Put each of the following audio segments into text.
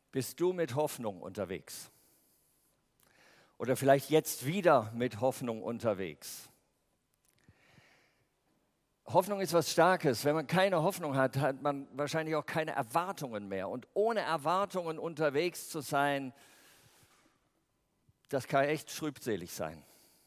Bist du mit Hoffnung unterwegs? Oder vielleicht jetzt wieder mit Hoffnung unterwegs? Hoffnung ist was Starkes. Wenn man keine Hoffnung hat, hat man wahrscheinlich auch keine Erwartungen mehr. Und ohne Erwartungen unterwegs zu sein, das kann echt trübselig sein.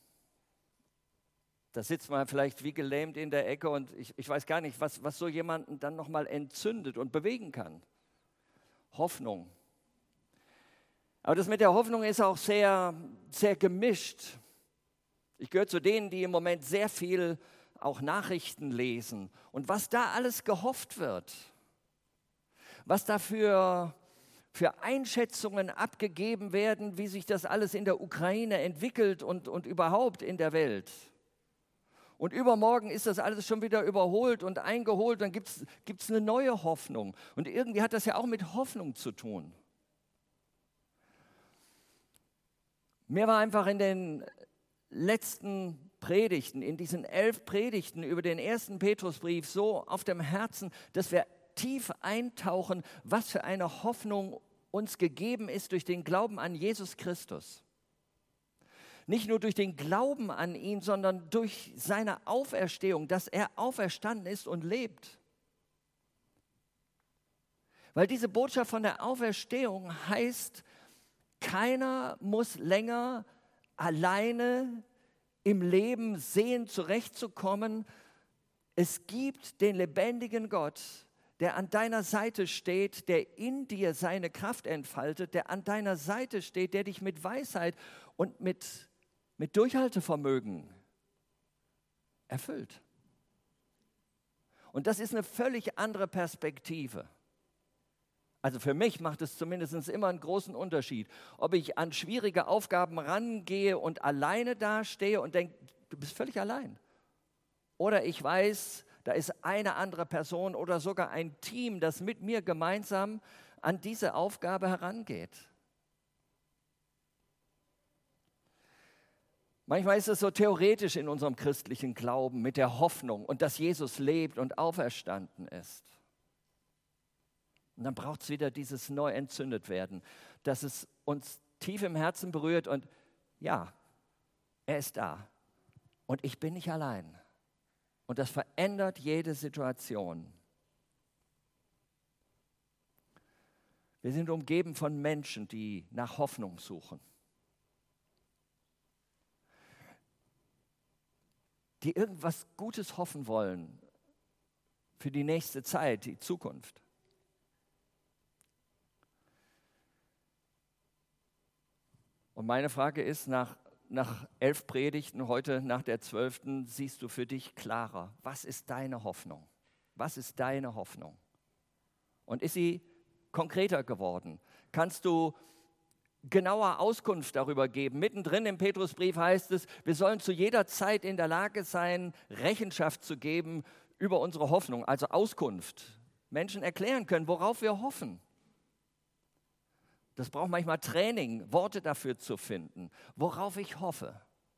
Da sitzt man vielleicht wie gelähmt in der Ecke und ich weiß gar nicht, was so jemanden dann nochmal entzündet und bewegen kann. Hoffnung. Aber das mit der Hoffnung ist auch sehr, sehr gemischt. Ich gehöre zu denen, die im Moment sehr viel auch Nachrichten lesen. Und was da alles gehofft wird, was da für Einschätzungen abgegeben werden, wie sich das alles in der Ukraine entwickelt und überhaupt in der Welt. Und übermorgen ist das alles schon wieder überholt und eingeholt, dann gibt's eine neue Hoffnung. Und irgendwie hat das ja auch mit Hoffnung zu tun. Mir war einfach in den letzten Predigten, in diesen 11 Predigten über den ersten Petrusbrief so auf dem Herzen, dass wir tief eintauchen, was für eine Hoffnung uns gegeben ist durch den Glauben an Jesus Christus. Nicht nur durch den Glauben an ihn, sondern durch seine Auferstehung, dass er auferstanden ist und lebt. Weil diese Botschaft von der Auferstehung heißt, keiner muss länger alleine im Leben sehen, zurechtzukommen. Es gibt den lebendigen Gott, der an deiner Seite steht, der in dir seine Kraft entfaltet, der an deiner Seite steht, der dich mit Weisheit und mit Durchhaltevermögen erfüllt. Und das ist eine völlig andere Perspektive. Also für mich macht es zumindest immer einen großen Unterschied, ob ich an schwierige Aufgaben rangehe und alleine dastehe und denke, du bist völlig allein. Oder ich weiß, da ist eine andere Person oder sogar ein Team, das mit mir gemeinsam an diese Aufgabe herangeht. Manchmal ist es so theoretisch in unserem christlichen Glauben mit der Hoffnung und dass Jesus lebt und auferstanden ist. Und dann braucht es wieder dieses neu entzündet werden, dass es uns tief im Herzen berührt und ja, er ist da und ich bin nicht allein. Und das verändert jede Situation. Wir sind umgeben von Menschen, die nach Hoffnung suchen. Die irgendwas Gutes hoffen wollen für die nächste Zeit, die Zukunft. Und meine Frage ist, nach 11 Predigten, heute nach der 12. siehst du für dich klarer, was ist deine Hoffnung? Was ist deine Hoffnung? Und ist sie konkreter geworden? Kannst du genauer Auskunft darüber geben? Mittendrin im Petrusbrief heißt es, wir sollen zu jeder Zeit in der Lage sein, Rechenschaft zu geben über unsere Hoffnung, also Auskunft. Menschen erklären können, worauf wir hoffen. Das braucht manchmal Training, Worte dafür zu finden, worauf ich hoffe.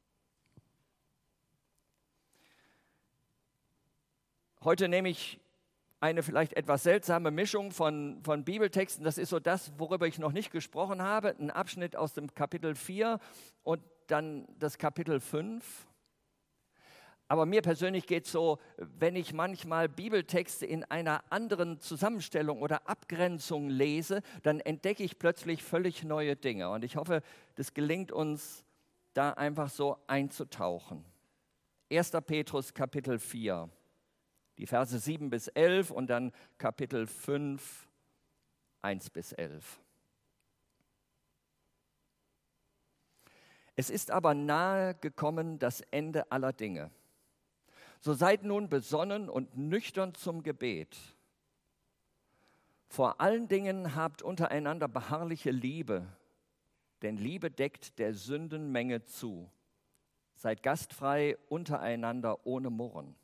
Heute nehme ich eine vielleicht etwas seltsame Mischung von Bibeltexten. Das ist so das, worüber ich noch nicht gesprochen habe. Ein Abschnitt aus dem Kapitel 4 und dann das Kapitel 5. Aber mir persönlich geht es so, wenn ich manchmal Bibeltexte in einer anderen Zusammenstellung oder Abgrenzung lese, dann entdecke ich plötzlich völlig neue Dinge. Und ich hoffe, das gelingt uns, da einfach so einzutauchen. 1. Petrus Kapitel 4, die Verse 7 bis 11 und dann Kapitel 5, 1 bis 11. Es ist aber nahe gekommen das Ende aller Dinge. So seid nun besonnen und nüchtern zum Gebet. Vor allen Dingen habt untereinander beharrliche Liebe, denn Liebe deckt der Sündenmenge zu. Seid gastfrei untereinander ohne Murren.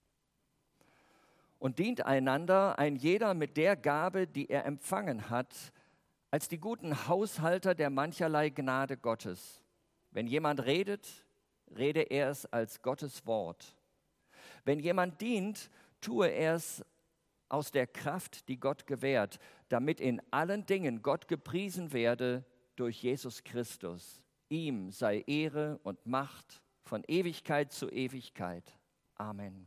Und dient einander, ein jeder mit der Gabe, die er empfangen hat, als die guten Haushalter der mancherlei Gnade Gottes. Wenn jemand redet, rede er es als Gottes Wort. Wenn jemand dient, tue er es aus der Kraft, die Gott gewährt, damit in allen Dingen Gott gepriesen werde durch Jesus Christus. Ihm sei Ehre und Macht von Ewigkeit zu Ewigkeit. Amen.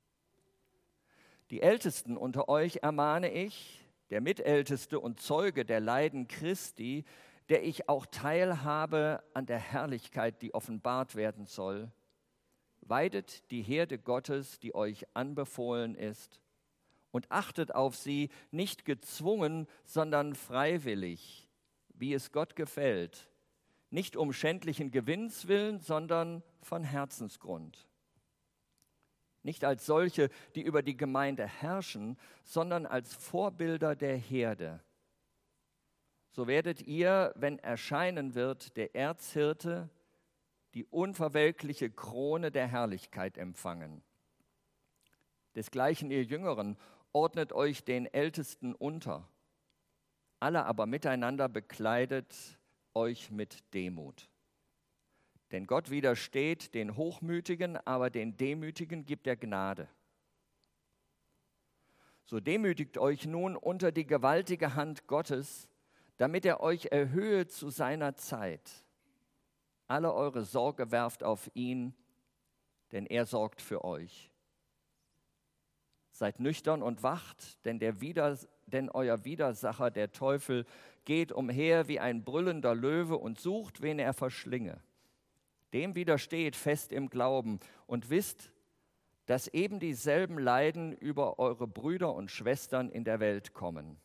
Die Ältesten unter euch ermahne ich, der Mitälteste und Zeuge der Leiden Christi, der ich auch teilhabe an der Herrlichkeit, die offenbart werden soll. Weidet die Herde Gottes, die euch anbefohlen ist, und achtet auf sie, nicht gezwungen, sondern freiwillig, wie es Gott gefällt, nicht um schändlichen Gewinns willen, sondern von Herzensgrund. Nicht als solche, die über die Gemeinde herrschen, sondern als Vorbilder der Herde. So werdet ihr, wenn erscheinen wird der Erzhirte, die unverwelkliche Krone der Herrlichkeit empfangen. Desgleichen ihr Jüngeren, ordnet euch den Ältesten unter. Alle aber miteinander bekleidet euch mit Demut. Denn Gott widersteht den Hochmütigen, aber den Demütigen gibt er Gnade. So demütigt euch nun unter die gewaltige Hand Gottes, damit er euch erhöhe zu seiner Zeit. Alle eure Sorge werft auf ihn, denn er sorgt für euch. Seid nüchtern und wacht, denn euer Widersacher, der Teufel, geht umher wie ein brüllender Löwe und sucht, wen er verschlinge. Dem widersteht fest im Glauben und wisst, dass eben dieselben Leiden über eure Brüder und Schwestern in der Welt kommen.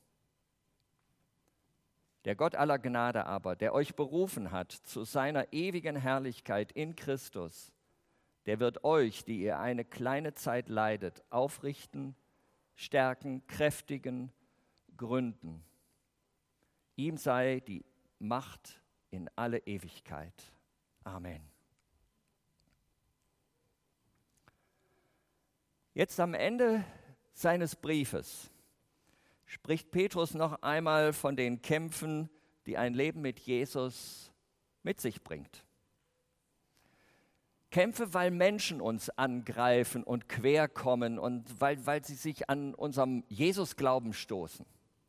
Der Gott aller Gnade aber, der euch berufen hat zu seiner ewigen Herrlichkeit in Christus, der wird euch, die ihr eine kleine Zeit leidet, aufrichten, stärken, kräftigen, gründen. Ihm sei die Macht in alle Ewigkeit. Amen. Jetzt am Ende seines Briefes spricht Petrus noch einmal von den Kämpfen, die ein Leben mit Jesus mit sich bringt. Kämpfe, weil Menschen uns angreifen und querkommen und weil sie sich an unserem Jesusglauben stoßen.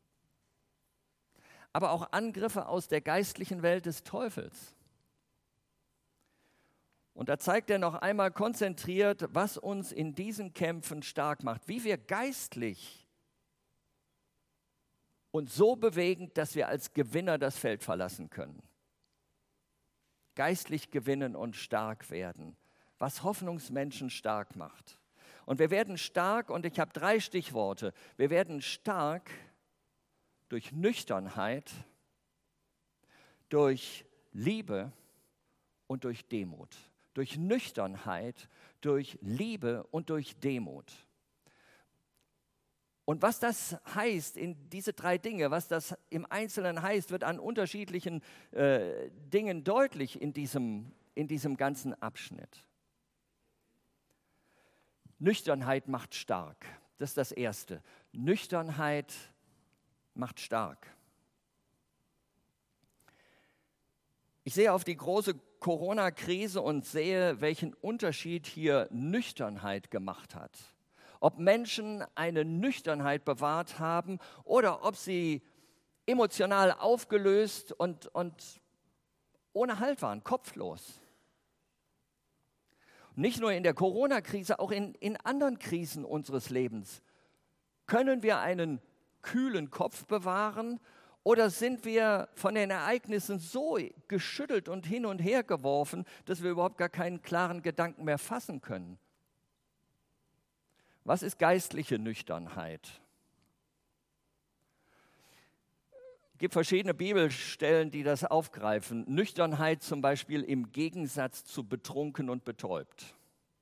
Aber auch Angriffe aus der geistlichen Welt des Teufels. Und da zeigt er noch einmal konzentriert, was uns in diesen Kämpfen stark macht, wie wir geistlich uns so bewegen, dass wir als Gewinner das Feld verlassen können. Geistlich gewinnen und stark werden, was Hoffnungsmenschen stark macht. Und wir werden stark, und ich habe 3 Stichworte, wir werden stark durch Nüchternheit, durch Liebe und durch Demut. Durch Nüchternheit, durch Liebe und durch Demut. Und was das heißt, in diese 3 Dinge, was das im Einzelnen heißt, wird an unterschiedlichen Dingen deutlich in diesem ganzen Abschnitt. Nüchternheit macht stark. Das ist das Erste. Nüchternheit macht stark. Ich sehe auf die große Corona-Krise und sehe, welchen Unterschied hier Nüchternheit gemacht hat. Ob Menschen eine Nüchternheit bewahrt haben oder ob sie emotional aufgelöst und ohne Halt waren, kopflos. Nicht nur in der Corona-Krise, auch in anderen Krisen unseres Lebens. Können wir einen kühlen Kopf bewahren oder sind wir von den Ereignissen so geschüttelt und hin und her geworfen, dass wir überhaupt gar keinen klaren Gedanken mehr fassen können? Was ist geistliche Nüchternheit? Es gibt verschiedene Bibelstellen, die das aufgreifen. Nüchternheit zum Beispiel im Gegensatz zu betrunken und betäubt.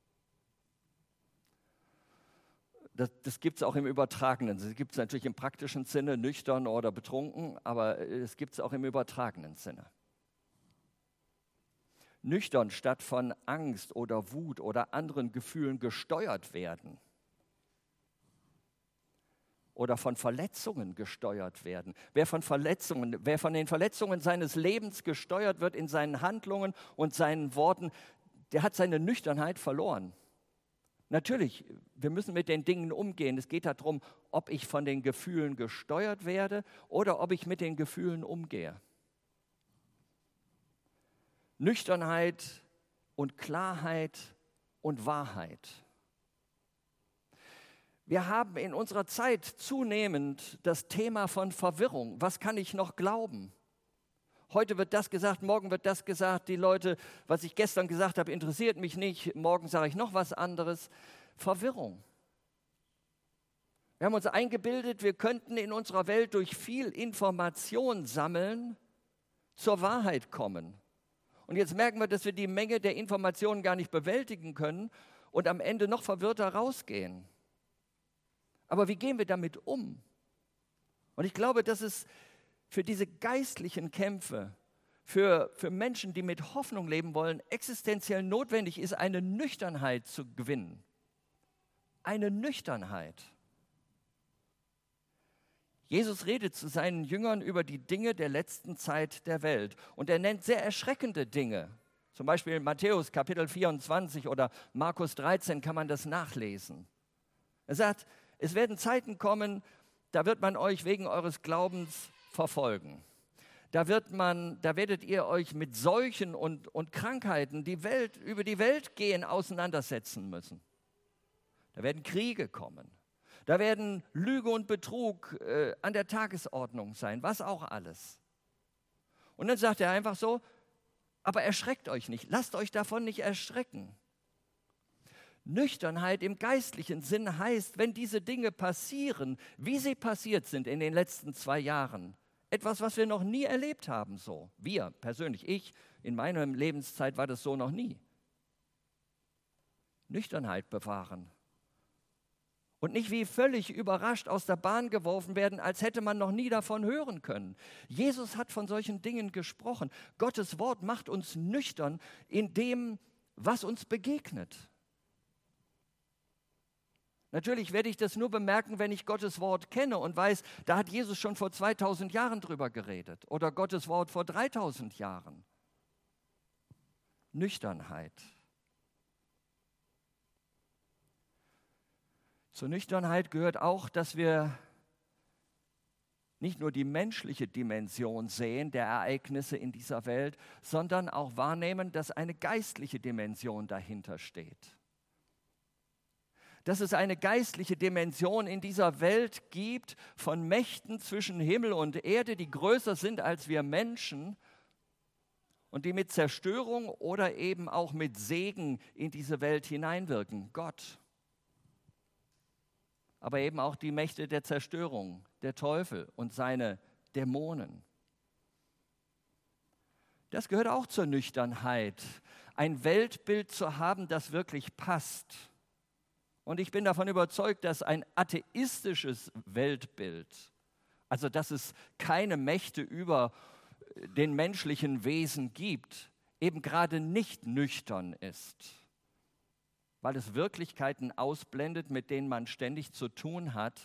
Das gibt es auch im Übertragenen. Das gibt es natürlich im praktischen Sinne, nüchtern oder betrunken, aber es gibt es auch im übertragenen Sinne. Nüchtern statt von Angst oder Wut oder anderen Gefühlen gesteuert werden. Oder von Verletzungen gesteuert werden. Wer von den Verletzungen seines Lebens gesteuert wird in seinen Handlungen und seinen Worten, der hat seine Nüchternheit verloren. Natürlich, wir müssen mit den Dingen umgehen. Es geht darum, ob ich von den Gefühlen gesteuert werde oder ob ich mit den Gefühlen umgehe. Nüchternheit und Klarheit und Wahrheit. Wir haben in unserer Zeit zunehmend das Thema von Verwirrung. Was kann ich noch glauben? Heute wird das gesagt, morgen wird das gesagt. Die Leute, was ich gestern gesagt habe, interessiert mich nicht. Morgen sage ich noch was anderes. Verwirrung. Wir haben uns eingebildet, wir könnten in unserer Welt durch viel Information sammeln zur Wahrheit kommen. Und jetzt merken wir, dass wir die Menge der Informationen gar nicht bewältigen können und am Ende noch verwirrter rausgehen. Aber wie gehen wir damit um? Und ich glaube, dass es für diese geistlichen Kämpfe, für Menschen, die mit Hoffnung leben wollen, existenziell notwendig ist, eine Nüchternheit zu gewinnen. Eine Nüchternheit. Jesus redet zu seinen Jüngern über die Dinge der letzten Zeit der Welt. Und er nennt sehr erschreckende Dinge. Zum Beispiel in Matthäus Kapitel 24 oder Markus 13 kann man das nachlesen. Er sagt, es werden Zeiten kommen, da wird man euch wegen eures Glaubens verfolgen. Da werdet ihr euch mit Seuchen und Krankheiten, die über die Welt gehen, auseinandersetzen müssen. Da werden Kriege kommen. Da werden Lüge und Betrug an der Tagesordnung sein, was auch alles. Und dann sagt er einfach so, aber erschreckt euch nicht, lasst euch davon nicht erschrecken. Nüchternheit im geistlichen Sinn heißt, wenn diese Dinge passieren, wie sie passiert sind in den letzten 2 Jahren, etwas, was wir noch nie erlebt haben, so. Wir, persönlich, ich, in meiner Lebenszeit war das so noch nie. Nüchternheit bewahren. Und nicht wie völlig überrascht aus der Bahn geworfen werden, als hätte man noch nie davon hören können. Jesus hat von solchen Dingen gesprochen. Gottes Wort macht uns nüchtern in dem, was uns begegnet. Natürlich werde ich das nur bemerken, wenn ich Gottes Wort kenne und weiß, da hat Jesus schon vor 2000 Jahren drüber geredet oder Gottes Wort vor 3000 Jahren. Nüchternheit. Zur Nüchternheit gehört auch, dass wir nicht nur die menschliche Dimension sehen der Ereignisse in dieser Welt, sondern auch wahrnehmen, dass eine geistliche Dimension dahinter steht. Dass es eine geistliche Dimension in dieser Welt gibt von Mächten zwischen Himmel und Erde, die größer sind als wir Menschen und die mit Zerstörung oder eben auch mit Segen in diese Welt hineinwirken. Gott. Aber eben auch die Mächte der Zerstörung, der Teufel und seine Dämonen. Das gehört auch zur Nüchternheit, ein Weltbild zu haben, das wirklich passt. Und ich bin davon überzeugt, dass ein atheistisches Weltbild, also dass es keine Mächte über den menschlichen Wesen gibt, eben gerade nicht nüchtern ist. Weil es Wirklichkeiten ausblendet, mit denen man ständig zu tun hat.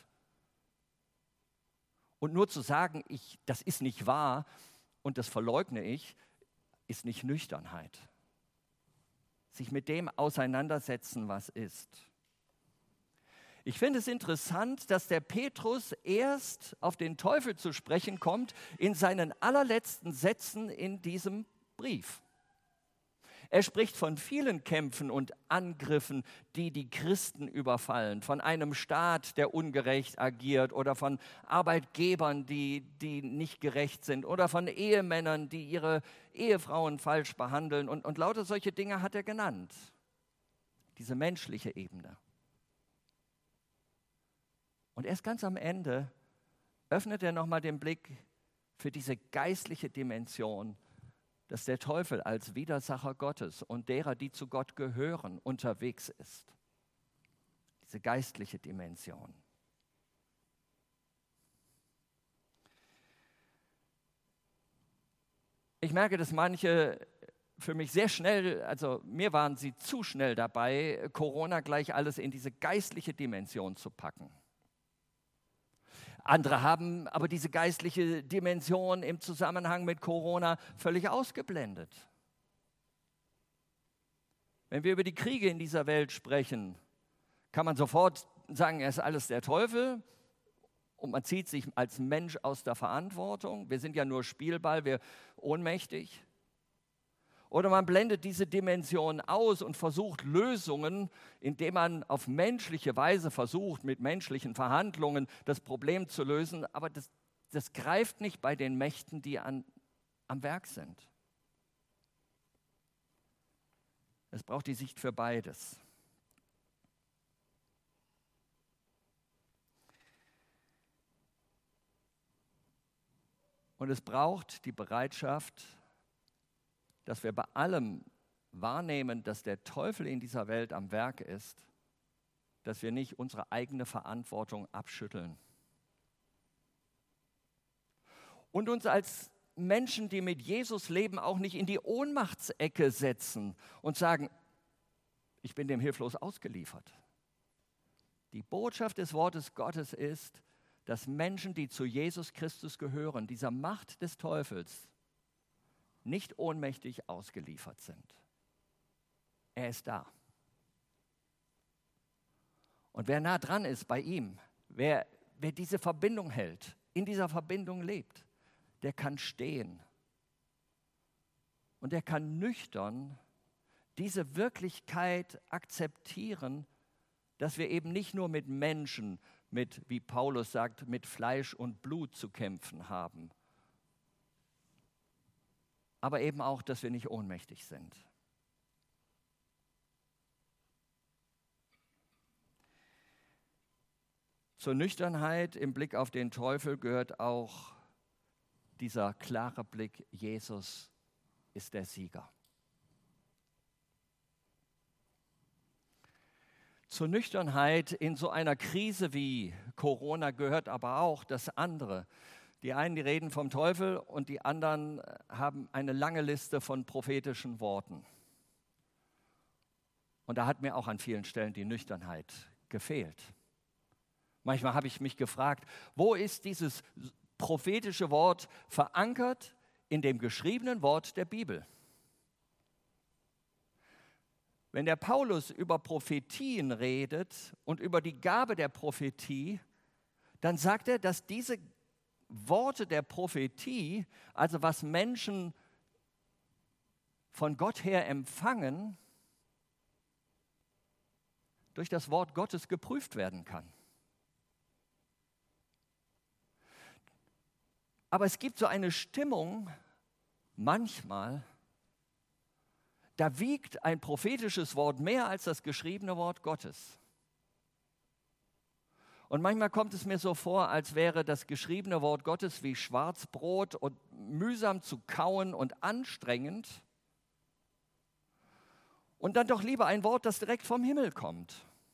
Und nur zu sagen, das ist nicht wahr und das verleugne ich, ist nicht Nüchternheit. Sich mit dem auseinandersetzen, was ist. Ich finde es interessant, dass der Petrus erst auf den Teufel zu sprechen kommt in seinen allerletzten Sätzen in diesem Brief. Er spricht von vielen Kämpfen und Angriffen, die die Christen überfallen, von einem Staat, der ungerecht agiert oder von Arbeitgebern, die nicht gerecht sind oder von Ehemännern, die ihre Ehefrauen falsch behandeln und lauter solche Dinge hat er genannt. Diese menschliche Ebene. Und erst ganz am Ende öffnet er nochmal den Blick für diese geistliche Dimension, dass der Teufel als Widersacher Gottes und derer, die zu Gott gehören, unterwegs ist. Diese geistliche Dimension. Ich merke, dass manche für mich sehr schnell, also mir waren sie zu schnell dabei, Corona gleich alles in diese geistliche Dimension zu packen. Andere haben aber diese geistliche Dimension im Zusammenhang mit Corona völlig ausgeblendet. Wenn wir über die Kriege in dieser Welt sprechen, kann man sofort sagen, er ist alles der Teufel und man zieht sich als Mensch aus der Verantwortung. Wir sind ja nur Spielball, wir ohnmächtig. Oder man blendet diese Dimension aus und versucht Lösungen, indem man auf menschliche Weise versucht, mit menschlichen Verhandlungen das Problem zu lösen. Aber das greift nicht bei den Mächten, die am Werk sind. Es braucht die Sicht für beides. Und es braucht die Bereitschaft, dass wir bei allem wahrnehmen, dass der Teufel in dieser Welt am Werk ist, dass wir nicht unsere eigene Verantwortung abschütteln. Und uns als Menschen, die mit Jesus leben, auch nicht in die Ohnmachtsecke setzen und sagen, ich bin dem hilflos ausgeliefert. Die Botschaft des Wortes Gottes ist, dass Menschen, die zu Jesus Christus gehören, dieser Macht des Teufels, nicht ohnmächtig ausgeliefert sind. Er ist da. Und wer nah dran ist bei ihm, wer diese Verbindung hält, in dieser Verbindung lebt, der kann stehen. Und der kann nüchtern diese Wirklichkeit akzeptieren, dass wir eben nicht nur mit Menschen, wie Paulus sagt, mit Fleisch und Blut zu kämpfen haben, aber eben auch, dass wir nicht ohnmächtig sind. Zur Nüchternheit im Blick auf den Teufel gehört auch dieser klare Blick, Jesus ist der Sieger. Zur Nüchternheit in so einer Krise wie Corona gehört aber auch das andere. Die einen, die reden vom Teufel und die anderen haben eine lange Liste von prophetischen Worten. Und da hat mir auch an vielen Stellen die Nüchternheit gefehlt. Manchmal habe ich mich gefragt, wo ist dieses prophetische Wort verankert in dem geschriebenen Wort der Bibel? Wenn der Paulus über Prophetien redet und über die Gabe der Prophetie, dann sagt er, dass diese Worte der Prophetie, also was Menschen von Gott her empfangen, durch das Wort Gottes geprüft werden kann. Aber es gibt so eine Stimmung, manchmal, da wiegt ein prophetisches Wort mehr als das geschriebene Wort Gottes. Und manchmal kommt es mir so vor, als wäre das geschriebene Wort Gottes wie Schwarzbrot und mühsam zu kauen und anstrengend. Und dann doch lieber ein Wort, das direkt vom Himmel kommt.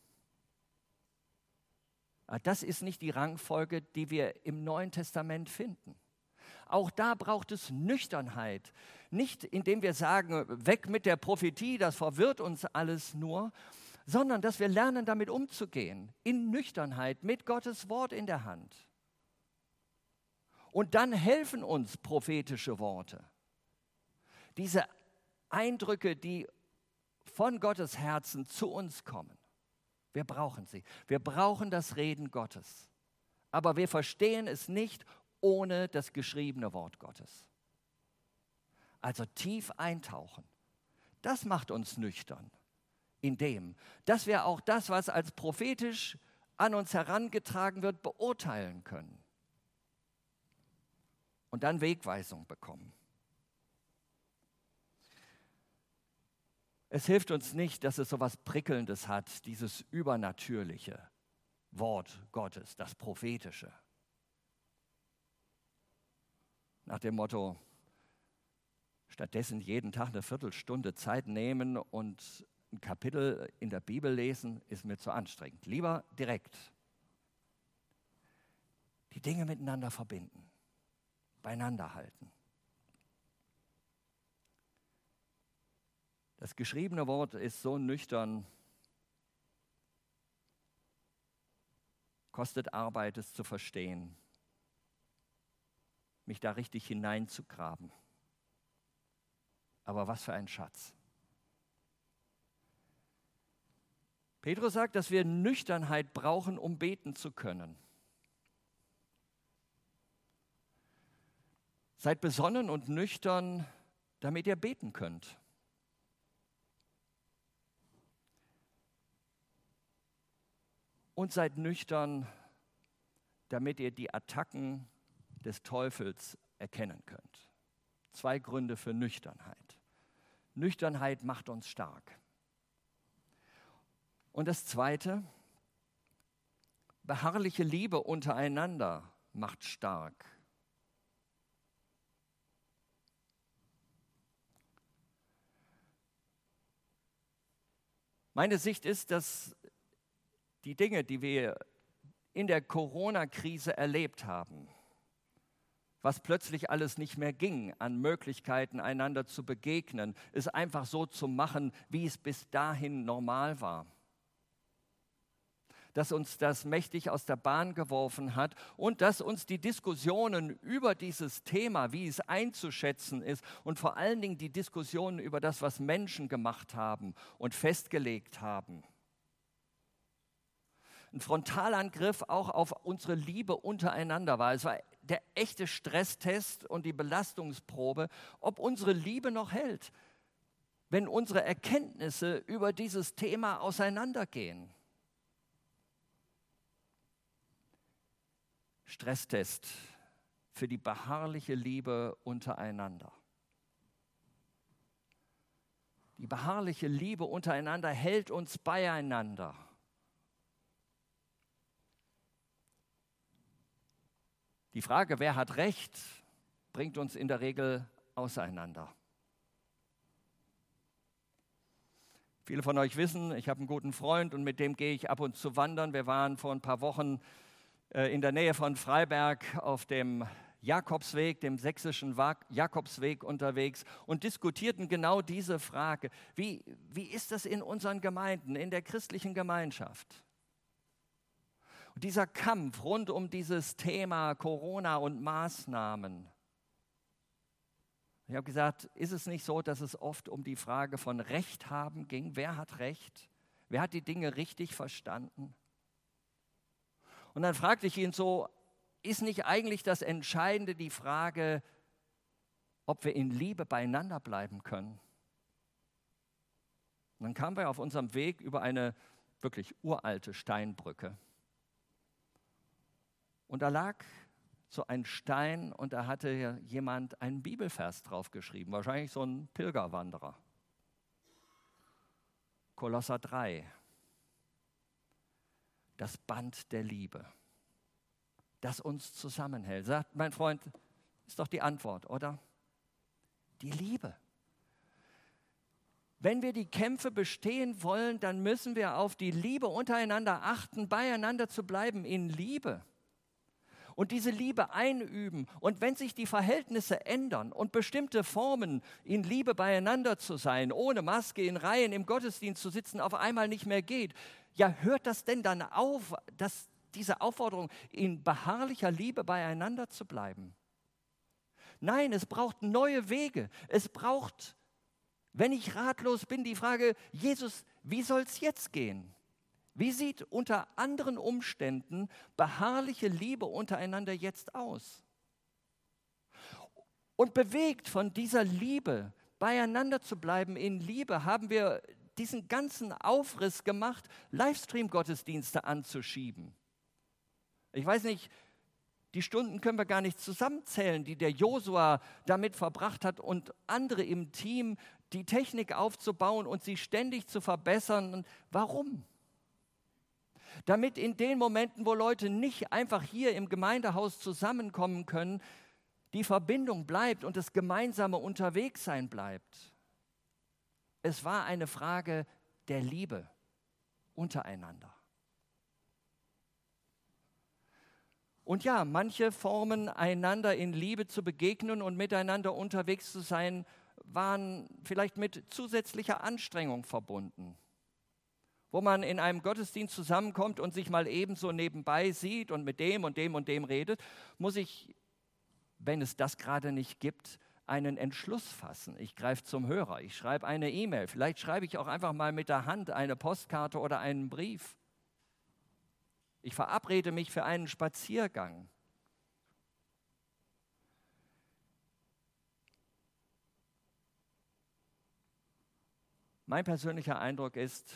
Das ist nicht die Rangfolge, die wir im Neuen Testament finden. Auch da braucht es Nüchternheit. Nicht indem wir sagen, weg mit der Prophetie, das verwirrt uns alles nur, sondern dass wir lernen, damit umzugehen, in Nüchternheit, mit Gottes Wort in der Hand. Und dann helfen uns prophetische Worte. Diese Eindrücke, die von Gottes Herzen zu uns kommen. Wir brauchen sie. Wir brauchen das Reden Gottes. Aber wir verstehen es nicht ohne das geschriebene Wort Gottes. Also tief eintauchen. Das macht uns nüchtern. Indem, dass wir auch das, was als prophetisch an uns herangetragen wird, beurteilen können. Und dann Wegweisung bekommen. Es hilft uns nicht, dass es so etwas Prickelndes hat, dieses übernatürliche Wort Gottes, das Prophetische. Nach dem Motto, stattdessen jeden Tag eine Viertelstunde Zeit nehmen und ein Kapitel in der Bibel lesen, ist mir zu anstrengend. Lieber direkt die Dinge miteinander verbinden, beieinander halten. Das geschriebene Wort ist so nüchtern, kostet Arbeit, es zu verstehen, mich da richtig hineinzugraben. Aber was für ein Schatz. Petrus sagt, dass wir Nüchternheit brauchen, um beten zu können. Seid besonnen und nüchtern, damit ihr beten könnt. Und seid nüchtern, damit ihr die Attacken des Teufels erkennen könnt. 2 Gründe für Nüchternheit. Nüchternheit macht uns stark. Und das Zweite, beharrliche Liebe untereinander macht stark. Meine Sicht ist, dass die Dinge, die wir in der Corona-Krise erlebt haben, was plötzlich alles nicht mehr ging, an Möglichkeiten, einander zu begegnen, es einfach so zu machen, wie es bis dahin normal war. Dass uns das mächtig aus der Bahn geworfen hat und dass uns die Diskussionen über dieses Thema, wie es einzuschätzen ist und vor allen Dingen die Diskussionen über das, was Menschen gemacht haben und festgelegt haben, ein Frontalangriff auch auf unsere Liebe untereinander war. Es war der echte Stresstest und die Belastungsprobe, ob unsere Liebe noch hält, wenn unsere Erkenntnisse über dieses Thema auseinandergehen. Stresstest für die beharrliche Liebe untereinander. Die beharrliche Liebe untereinander hält uns beieinander. Die Frage, wer hat Recht, bringt uns in der Regel auseinander. Viele von euch wissen, ich habe einen guten Freund und mit dem gehe ich ab und zu wandern. Wir waren vor ein paar Wochen in der Nähe von Freiberg auf dem Jakobsweg, dem sächsischen Jakobsweg unterwegs und diskutierten genau diese Frage. Wie ist das in unseren Gemeinden, in der christlichen Gemeinschaft? Und dieser Kampf rund um dieses Thema Corona und Maßnahmen. Ich habe gesagt, ist es nicht so, dass es oft um die Frage von Recht haben ging? Wer hat Recht? Wer hat die Dinge richtig verstanden? Und dann fragte ich ihn so, ist nicht eigentlich das Entscheidende die Frage, ob wir in Liebe beieinander bleiben können? Und dann kamen wir auf unserem Weg über eine wirklich uralte Steinbrücke. Und da lag so ein Stein und da hatte jemand einen Bibelvers draufgeschrieben, wahrscheinlich so ein Pilgerwanderer. Kolosser 3. Das Band der Liebe, das uns zusammenhält. Sagt mein Freund, ist doch die Antwort, oder? Die Liebe. Wenn wir die Kämpfe bestehen wollen, dann müssen wir auf die Liebe untereinander achten, beieinander zu bleiben in Liebe. Und diese Liebe einüben. Und wenn sich die Verhältnisse ändern und bestimmte Formen in Liebe beieinander zu sein, ohne Maske in Reihen im Gottesdienst zu sitzen, auf einmal nicht mehr geht, ja, hört das denn dann auf, dass diese Aufforderung, in beharrlicher Liebe beieinander zu bleiben? Nein, es braucht neue Wege. Es braucht, wenn ich ratlos bin, die Frage, Jesus, wie soll es jetzt gehen? Wie sieht unter anderen Umständen beharrliche Liebe untereinander jetzt aus? Und bewegt von dieser Liebe, beieinander zu bleiben in Liebe, haben wir diesen ganzen Aufriss gemacht, Livestream-Gottesdienste anzuschieben. Ich weiß nicht, die Stunden können wir gar nicht zusammenzählen, die der Josua damit verbracht hat und andere im Team, die Technik aufzubauen und sie ständig zu verbessern. Warum? Damit in den Momenten, wo Leute nicht einfach hier im Gemeindehaus zusammenkommen können, die Verbindung bleibt und das gemeinsame Unterwegssein bleibt. Es war eine Frage der Liebe untereinander. Und ja, manche Formen, einander in Liebe zu begegnen und miteinander unterwegs zu sein, waren vielleicht mit zusätzlicher Anstrengung verbunden. Wo man in einem Gottesdienst zusammenkommt und sich mal ebenso nebenbei sieht und mit dem und dem und dem redet, muss ich, wenn es das gerade nicht gibt, einen Entschluss fassen. Ich greife zum Hörer, ich schreibe eine E-Mail, vielleicht schreibe ich auch einfach mal mit der Hand eine Postkarte oder einen Brief. Ich verabrede mich für einen Spaziergang. Mein persönlicher Eindruck ist,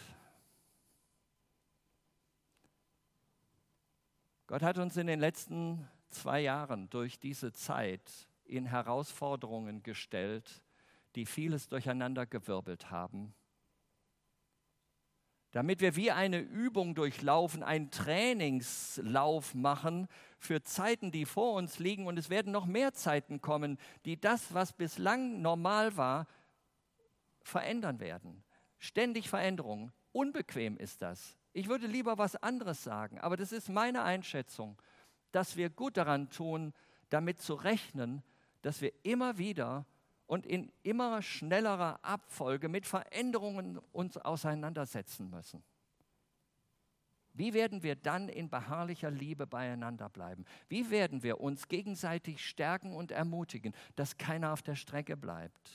Gott hat uns in den letzten 2 Jahren durch diese Zeit in Herausforderungen gestellt, die vieles durcheinandergewirbelt haben, damit wir wie eine Übung durchlaufen, einen Trainingslauf machen für Zeiten, die vor uns liegen. Und es werden noch mehr Zeiten kommen, die das, was bislang normal war, verändern werden. Ständig Veränderung. Unbequem ist das. Ich würde lieber was anderes sagen, aber das ist meine Einschätzung, dass wir gut daran tun, damit zu rechnen, dass wir immer wieder und in immer schnellerer Abfolge mit Veränderungen uns auseinandersetzen müssen. Wie werden wir dann in beharrlicher Liebe beieinander bleiben? Wie werden wir uns gegenseitig stärken und ermutigen, dass keiner auf der Strecke bleibt?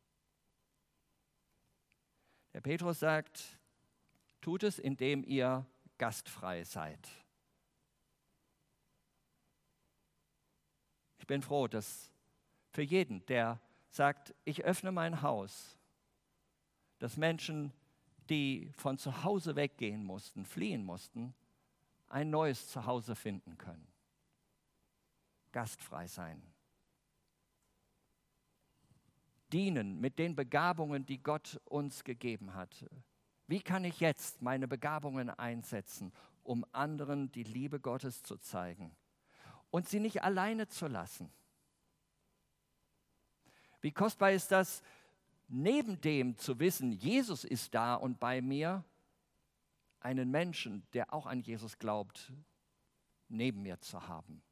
Der Petrus sagt, tut es, indem ihr gastfrei seid. Ich bin froh, dass für jeden, der sagt, ich öffne mein Haus, dass Menschen, die von zu Hause weggehen mussten, fliehen mussten, ein neues Zuhause finden können. Gastfrei sein. Dienen mit den Begabungen, die Gott uns gegeben hat. Wie kann ich jetzt meine Begabungen einsetzen, um anderen die Liebe Gottes zu zeigen und sie nicht alleine zu lassen? Wie kostbar ist das, neben dem zu wissen, Jesus ist da und bei mir, einen Menschen, der auch an Jesus glaubt, neben mir zu haben.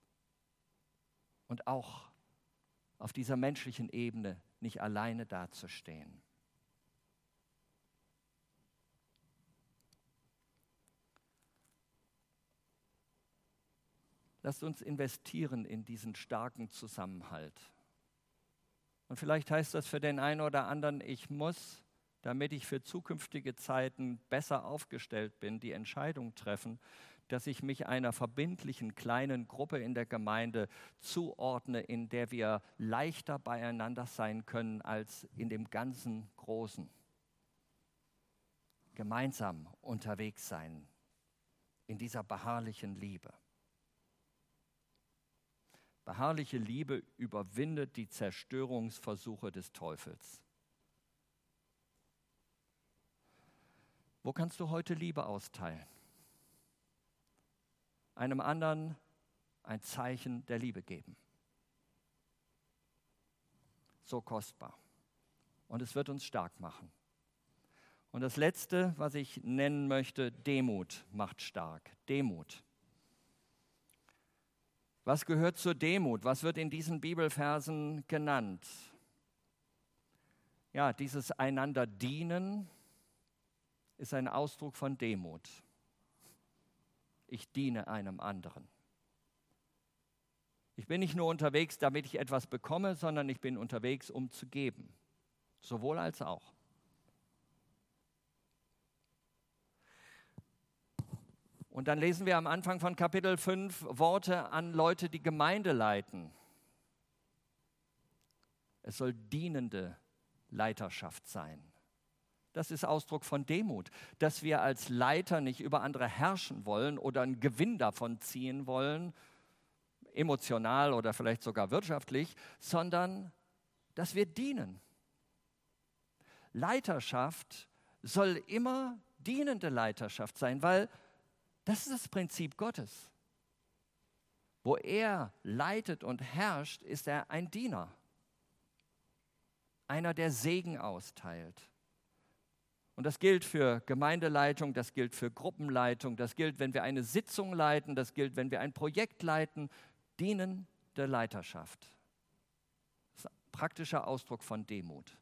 Und auch auf dieser menschlichen Ebene nicht alleine dazustehen. Lasst uns investieren in diesen starken Zusammenhalt. Und vielleicht heißt das für den einen oder anderen, ich muss, damit ich für zukünftige Zeiten besser aufgestellt bin, die Entscheidung treffen, dass ich mich einer verbindlichen kleinen Gruppe in der Gemeinde zuordne, in der wir leichter beieinander sein können als in dem ganzen Großen. Gemeinsam unterwegs sein in dieser beharrlichen Liebe. Beharrliche Liebe überwindet die Zerstörungsversuche des Teufels. Wo kannst du heute Liebe austeilen? Einem anderen ein Zeichen der Liebe geben. So kostbar. Und es wird uns stark machen. Und das Letzte, was ich nennen möchte, Demut macht stark. Demut. Was gehört zur Demut? Was wird in diesen Bibelversen genannt? Ja, dieses einander dienen ist ein Ausdruck von Demut. Ich diene einem anderen. Ich bin nicht nur unterwegs, damit ich etwas bekomme, sondern ich bin unterwegs, um zu geben. Sowohl als auch. Und dann lesen wir am Anfang von Kapitel 5 Worte an Leute, die Gemeinde leiten. Es soll dienende Leiterschaft sein. Das ist Ausdruck von Demut, dass wir als Leiter nicht über andere herrschen wollen oder einen Gewinn davon ziehen wollen, emotional oder vielleicht sogar wirtschaftlich, sondern dass wir dienen. Leiterschaft soll immer dienende Leiterschaft sein, weil das ist das Prinzip Gottes. Wo er leitet und herrscht, ist er ein Diener. Einer, der Segen austeilt. Und das gilt für Gemeindeleitung, das gilt für Gruppenleitung, das gilt, wenn wir eine Sitzung leiten, das gilt, wenn wir ein Projekt leiten. Dienende Leiterschaft. Das ist ein praktischer Ausdruck von Demut.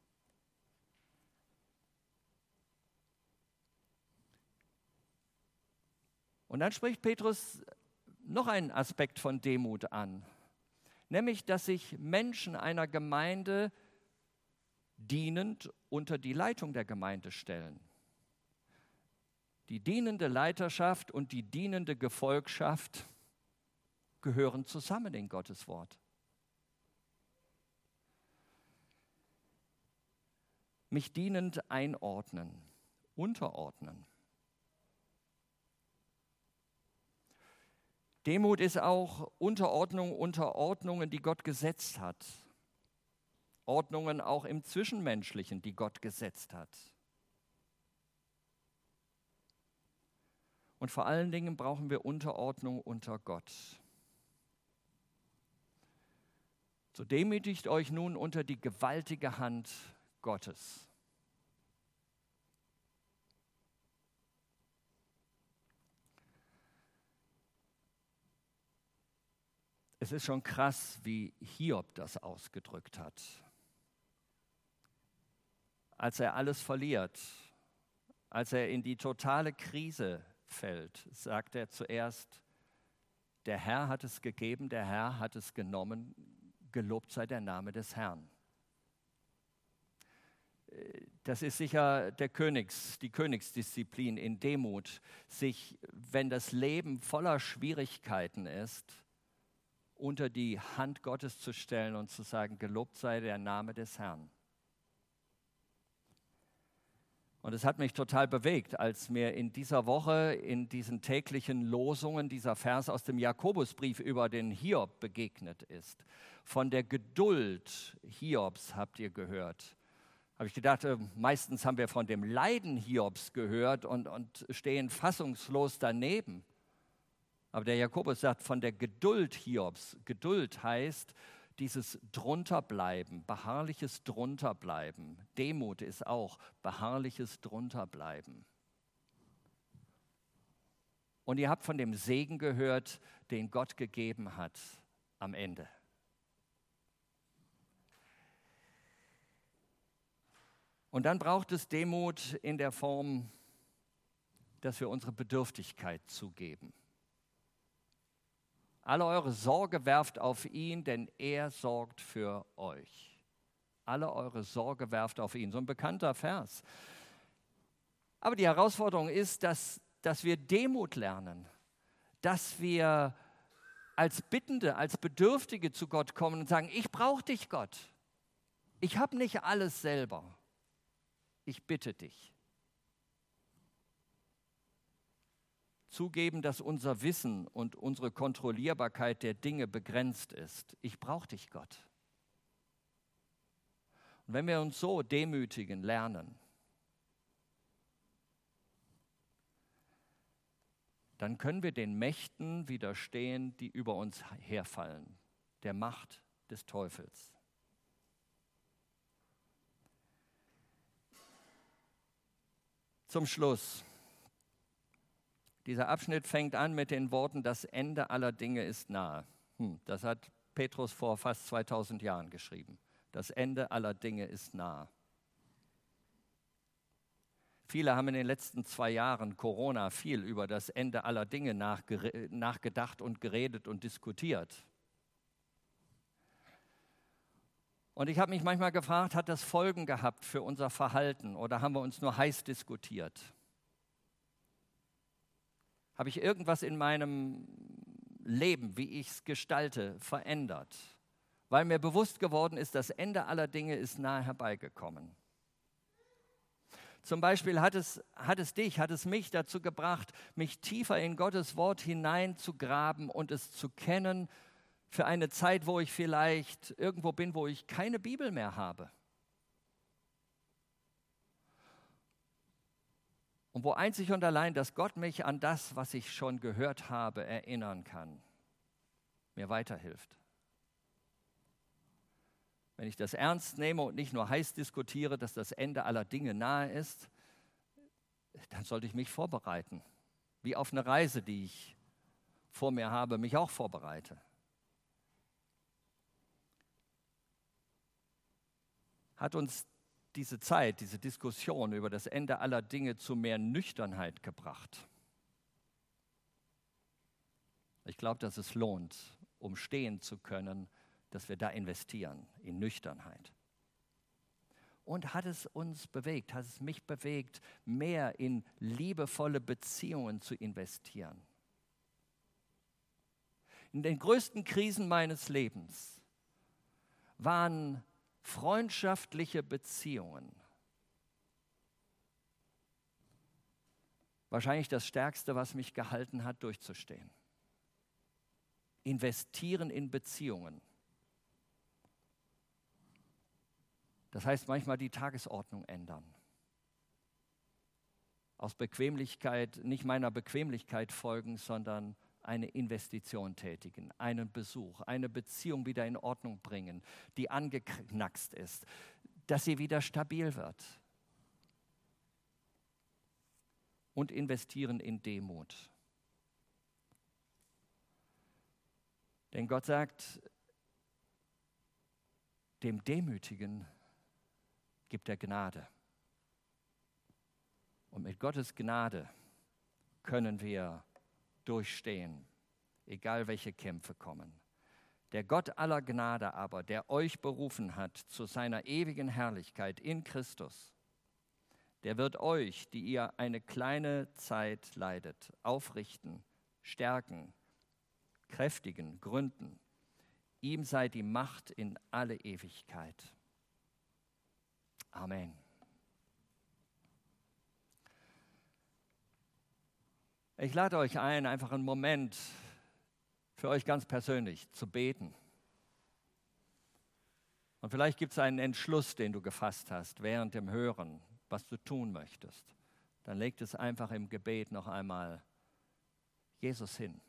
Und dann spricht Petrus noch einen Aspekt von Demut an. nämlich dass sich Menschen einer Gemeinde dienend unter die Leitung der Gemeinde stellen. Die dienende Leiterschaft und die dienende Gefolgschaft gehören zusammen in Gottes Wort. Mich dienend einordnen, unterordnen. Demut ist auch Unterordnung unter Ordnungen, die Gott gesetzt hat. Ordnungen auch im Zwischenmenschlichen, die Gott gesetzt hat. Und vor allen Dingen brauchen wir Unterordnung unter Gott. So demütigt euch nun unter die gewaltige Hand Gottes. Es ist schon krass, wie Hiob das ausgedrückt hat. Als er alles verliert, als er in die totale Krise fällt, sagt er zuerst, der Herr hat es gegeben, der Herr hat es genommen, gelobt sei der Name des Herrn. Das ist sicher die Königsdisziplin in Demut, sich, wenn das Leben voller Schwierigkeiten ist, unter die Hand Gottes zu stellen und zu sagen, gelobt sei der Name des Herrn. Und es hat mich total bewegt, als mir in dieser Woche, in diesen täglichen Losungen, dieser Vers aus dem Jakobusbrief über den Hiob begegnet ist. Von der Geduld Hiobs habt ihr gehört. Habe ich gedacht, meistens haben wir von dem Leiden Hiobs gehört und stehen fassungslos daneben. Aber der Jakobus sagt von der Geduld Hiobs. Geduld heißt dieses Drunterbleiben, beharrliches Drunterbleiben. Demut ist auch beharrliches Drunterbleiben. Und ihr habt von dem Segen gehört, den Gott gegeben hat am Ende. Und dann braucht es Demut in der Form, dass wir unsere Bedürftigkeit zugeben. Alle eure Sorge werft auf ihn, denn er sorgt für euch. Alle eure Sorge werft auf ihn. So ein bekannter Vers. Aber die Herausforderung ist, dass wir Demut lernen, dass wir als Bittende, als Bedürftige zu Gott kommen und sagen, ich brauche dich, Gott. Ich habe nicht alles selber. Ich bitte dich. Zugeben, dass unser Wissen und unsere Kontrollierbarkeit der Dinge begrenzt ist. Ich brauche dich, Gott. Und wenn wir uns so demütigen lernen, dann können wir den Mächten widerstehen, die über uns herfallen, der Macht des Teufels. Zum Schluss. Dieser Abschnitt fängt an mit den Worten, das Ende aller Dinge ist nahe. Das hat Petrus vor fast 2000 Jahren geschrieben. Das Ende aller Dinge ist nahe. Viele haben in den letzten 2 Jahren Corona viel über das Ende aller Dinge nachgedacht und geredet und diskutiert. Und ich habe mich manchmal gefragt, hat das Folgen gehabt für unser Verhalten oder haben wir uns nur heiß diskutiert? Habe ich irgendwas in meinem Leben, wie ich es gestalte, verändert? Weil mir bewusst geworden ist, das Ende aller Dinge ist nahe herbeigekommen. Zum Beispiel hat es mich dazu gebracht, mich tiefer in Gottes Wort hineinzugraben und es zu kennen für eine Zeit, wo ich vielleicht irgendwo bin, wo ich keine Bibel mehr habe. Und wo einzig und allein, dass Gott mich an das, was ich schon gehört habe, erinnern kann, mir weiterhilft. Wenn ich das ernst nehme und nicht nur heiß diskutiere, dass das Ende aller Dinge nahe ist, dann sollte ich mich vorbereiten. Wie auf eine Reise, die ich vor mir habe, mich auch vorbereite. Hat uns diese Zeit, diese Diskussion über das Ende aller Dinge zu mehr Nüchternheit gebracht. Ich glaube, dass es lohnt, um stehen zu können, dass wir da investieren in Nüchternheit. Und hat es uns bewegt, hat es mich bewegt, mehr in liebevolle Beziehungen zu investieren. In den größten Krisen meines Lebens waren freundschaftliche Beziehungen wahrscheinlich das Stärkste, was mich gehalten hat, durchzustehen. Investieren in Beziehungen. Das heißt manchmal die Tagesordnung ändern. Aus Bequemlichkeit, nicht meiner Bequemlichkeit folgen, sondern eine Investition tätigen, einen Besuch, eine Beziehung wieder in Ordnung bringen, die angeknackst ist, dass sie wieder stabil wird. Und investieren in Demut. Denn Gott sagt, dem Demütigen gibt er Gnade. Und mit Gottes Gnade können wir durchstehen, egal welche Kämpfe kommen. Der Gott aller Gnade aber, der euch berufen hat zu seiner ewigen Herrlichkeit in Christus, der wird euch, die ihr eine kleine Zeit leidet, aufrichten, stärken, kräftigen, gründen. Ihm sei die Macht in alle Ewigkeit. Amen. Ich lade euch ein, einfach einen Moment für euch ganz persönlich zu beten. Und vielleicht gibt es einen Entschluss, den du gefasst hast während dem Hören, was du tun möchtest. Dann leg es einfach im Gebet noch einmal Jesus hin.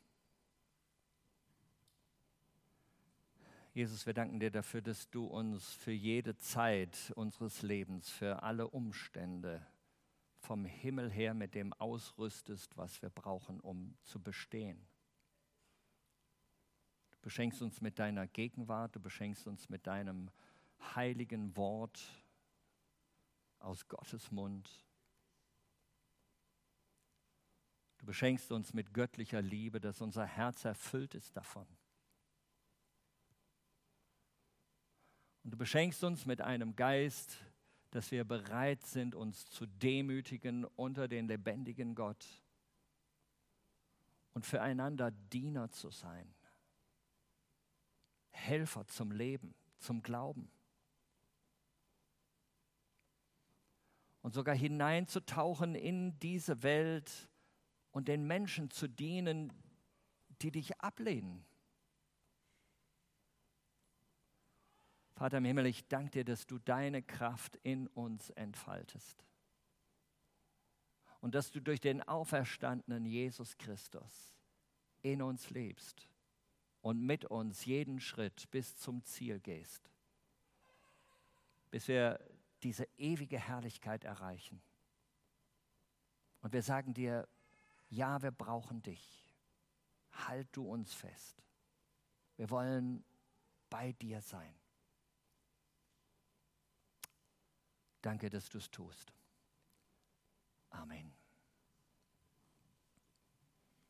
Jesus, wir danken dir dafür, dass du uns für jede Zeit unseres Lebens, für alle Umstände vom Himmel her mit dem ausrüstest, was wir brauchen, um zu bestehen. Du beschenkst uns mit deiner Gegenwart, du beschenkst uns mit deinem heiligen Wort aus Gottes Mund. Du beschenkst uns mit göttlicher Liebe, dass unser Herz erfüllt ist davon. Und du beschenkst uns mit einem Geist, dass wir bereit sind, uns zu demütigen unter den lebendigen Gott und füreinander Diener zu sein, Helfer zum Leben, zum Glauben. Und sogar hineinzutauchen in diese Welt und den Menschen zu dienen, die dich ablehnen. Vater im Himmel, ich danke dir, dass du deine Kraft in uns entfaltest. Und dass du durch den auferstandenen Jesus Christus in uns lebst und mit uns jeden Schritt bis zum Ziel gehst, bis wir diese ewige Herrlichkeit erreichen. Und wir sagen dir, ja, wir brauchen dich. Halt du uns fest. Wir wollen bei dir sein. Danke, dass du es tust. Amen.